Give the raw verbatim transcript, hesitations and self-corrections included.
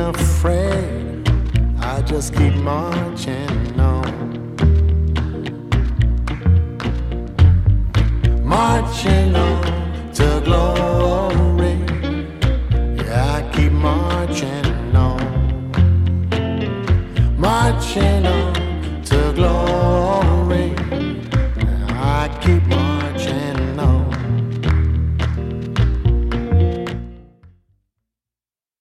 afraid. I just keep marching on, marching on to glory. Yeah, I keep marching on, marching on.